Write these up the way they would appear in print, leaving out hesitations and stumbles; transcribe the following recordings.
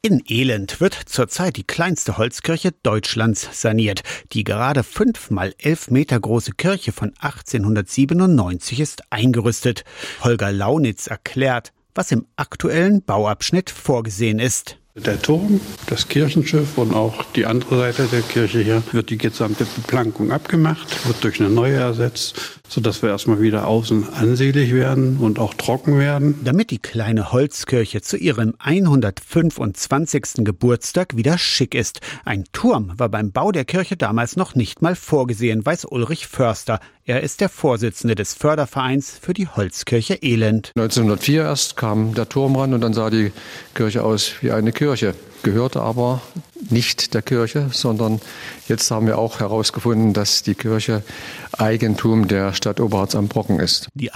In Elend wird zurzeit die kleinste Holzkirche Deutschlands saniert. Die gerade 5 mal 11 Meter große Kirche von 1897 ist eingerüstet. Holger Launitz erklärt, was im aktuellen Bauabschnitt vorgesehen ist. Der Turm, das Kirchenschiff und auch die andere Seite der Kirche hier wird die gesamte Beplankung abgemacht, wird durch eine neue ersetzt, sodass wir erstmal wieder außen ansehnlich werden und auch trocken werden. Damit die kleine Holzkirche zu ihrem 125. Geburtstag wieder schick ist. Ein Turm war beim Bau der Kirche damals noch nicht mal vorgesehen, weiß Ulrich Förster. Er ist der Vorsitzende des Fördervereins für die Holzkirche Elend. 1904 erst kam der Turm ran und dann sah die Kirche aus wie eine Kirche. Gehörte aber nicht der Kirche, sondern jetzt haben wir auch herausgefunden, dass die Kirche Eigentum der Stadt Oberharz am Brocken ist. Die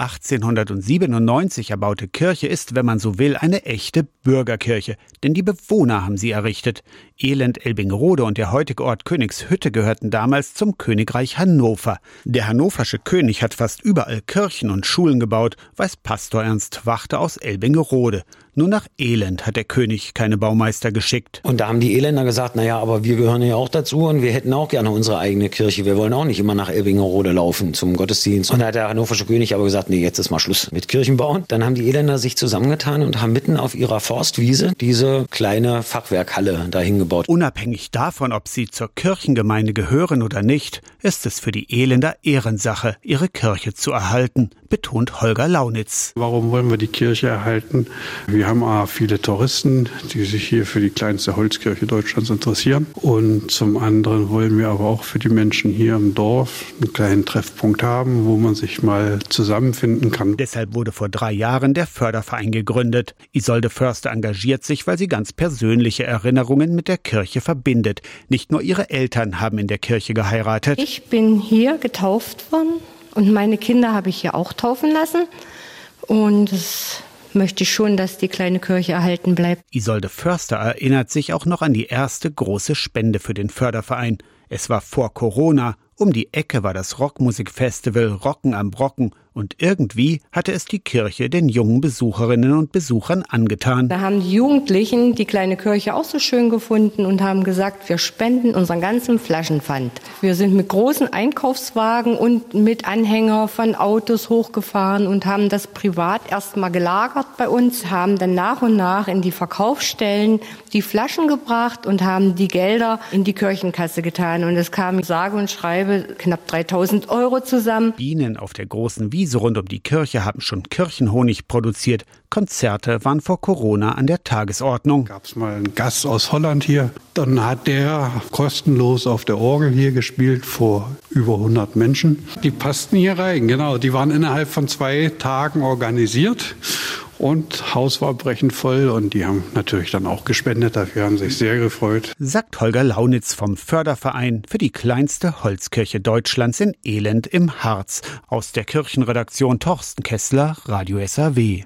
1897 erbaute Kirche ist, wenn man so will, eine echte Bürgerkirche, denn die Bewohner haben sie errichtet. Elend, Elbingerode und der heutige Ort Königshütte gehörten damals zum Königreich Hannover. Der hannoversche König hat fast überall Kirchen und Schulen gebaut, weiß Pastor Ernst Wachte aus Elbingerode. Nur nach Elend hat der König keine Baumeister geschickt. Und da haben die Elender gesagt, naja, aber wir gehören ja auch dazu und wir hätten auch gerne unsere eigene Kirche. Wir wollen auch nicht immer nach Elbingerode laufen zum Gottesdienst. Und da hat der hannoversche König aber gesagt, nee, jetzt ist mal Schluss mit Kirchenbauen. Dann haben die Elender sich zusammengetan und haben mitten auf ihrer Forstwiese diese kleine Fachwerkhalle dahin gebaut. Unabhängig davon, ob sie zur Kirchengemeinde gehören oder nicht, ist es für die Elender Ehrensache, ihre Kirche zu erhalten, betont Holger Launitz. Warum wollen wir die Kirche erhalten? Wir haben viele Touristen, die sich hier für die kleinste Holzkirche Deutschlands interessieren. Und zum anderen wollen wir aber auch für die Menschen hier im Dorf einen kleinen Treffpunkt haben, wo man sich mal zusammenfinden kann. Deshalb wurde vor 3 Jahren der Förderverein gegründet. Isolde Förster engagiert sich, weil sie ganz persönliche Erinnerungen mit der Kirche verbindet. Nicht nur ihre Eltern haben in der Kirche geheiratet. Ich bin hier getauft worden und meine Kinder habe ich hier auch taufen lassen. Und es möchte ich schon, dass die kleine Kirche erhalten bleibt. Isolde Förster erinnert sich auch noch an die erste große Spende für den Förderverein. Es war vor Corona. Um die Ecke war das Rockmusikfestival Rocken am Brocken und irgendwie hatte es die Kirche den jungen Besucherinnen und Besuchern angetan. Da haben die Jugendlichen die kleine Kirche auch so schön gefunden und haben gesagt, wir spenden unseren ganzen Flaschenpfand. Wir sind mit großen Einkaufswagen und mit Anhänger von Autos hochgefahren und haben das privat erstmal gelagert bei uns, haben dann nach und nach in die Verkaufsstellen die Flaschen gebracht und haben die Gelder in die Kirchenkasse getan. Und es kam sage und schreibe knapp 3.000 € zusammen. Bienen auf der großen Wiese rund um die Kirche haben schon Kirchenhonig produziert. Konzerte waren vor Corona an der Tagesordnung. Gab es mal einen Gast aus Holland hier. Dann hat der kostenlos auf der Orgel hier gespielt vor über 100 Menschen. Die passten hier rein, genau. Die waren innerhalb von 2 Tagen organisiert. Und Haus war brechend voll und die haben natürlich dann auch gespendet. Dafür haben sich sehr gefreut. Sagt Holger Launitz vom Förderverein für die kleinste Holzkirche Deutschlands in Elend im Harz. Aus der Kirchenredaktion Torsten Kessler, Radio SAW.